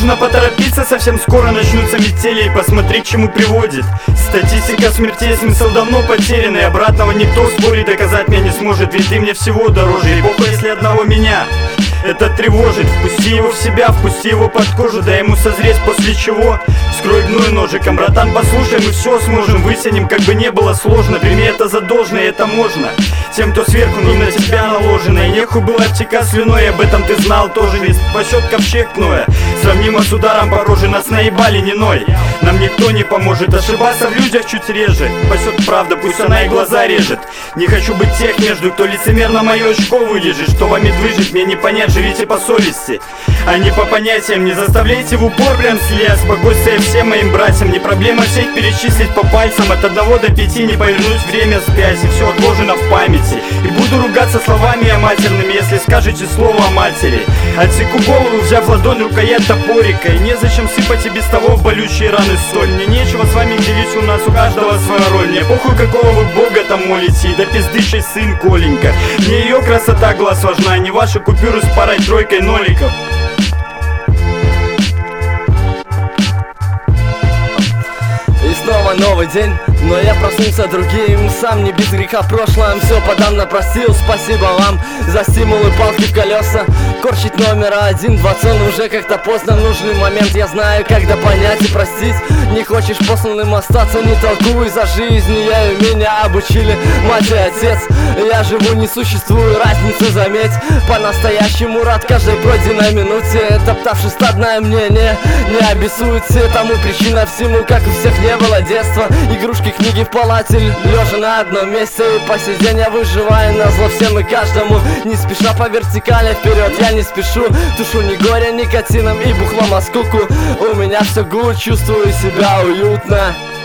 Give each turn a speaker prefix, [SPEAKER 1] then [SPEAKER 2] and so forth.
[SPEAKER 1] Нужно поторопиться, совсем скоро начнутся метели. И посмотри, к чему приводит статистика смертей, смысл давно потерянный. Обратного никто спорить, доказать меня не сможет. Ведь ты мне всего дороже, и похуй, если одного меня это тревожит. Впусти его в себя, впусти его под кожу, дай ему созреть, после чего скрой гной ножиком. Братан, послушай, мы все сможем, высянем, как бы не было сложно. Прими это за должное, это можно тем, кто сверху, не на тебя наложено. И нехуй было обтекать слюной, об этом ты знал тоже. Весь пощет ковчег Ноя, сравнимо с ударом по роже. Нас наебали не ной, нам никто не поможет. Ошибаться в людях чуть реже, пасет правда, пусть она и глаза режет. Не хочу быть тех между, кто лицемерно мое очко вылежит. Что вами движет, мне не понять, живите по совести, а не по понятиям. Не заставляйте в упор прям слез. Спокойствие всем моим братьям, не проблема всех перечислить по пальцам. От 1 до 5 не повернуть время спять, и все отложено в памяти. И буду ругаться словами матерными, если скажете слово о матери. Отсеку голову, взяв ладонь рукоять топорика. И незачем сыпать и без того в болючие раны соль. Мне нечего с вами делить, у нас у каждого своя роль. Мне похуй, какого вы бога там молите, и да пиздышей сын Коленька. Мне ее красота глаз важна, а не ваши купюры с парой тройкой ноликов.
[SPEAKER 2] И снова новый день, но я проснулся другим. Сам не без греха в прошлом, все подавно простил. Спасибо вам за стимулы, палки в колеса. Корчить номер 1, 20 уже как-то поздно. Нужный момент, я знаю, когда понять и простить. Не хочешь посланным остаться, не толкуй за жизнь. Ею меня обучили мать и отец. Я живу, не существую, разницу заметь. По-настоящему рад каждой пройденной минуте. Топтавший стадное мнение, не обессуйте. Тому причина всему, как у всех не было детства. Игрушки, книги в палате, лежа на одном месте. И по сей день я выживаю назло всем и каждому. Не спеша по вертикали вперед, я не спешу. Тушу ни горя никотином и бухлом, а скуку. У меня все гуд, чувствую себя уютно.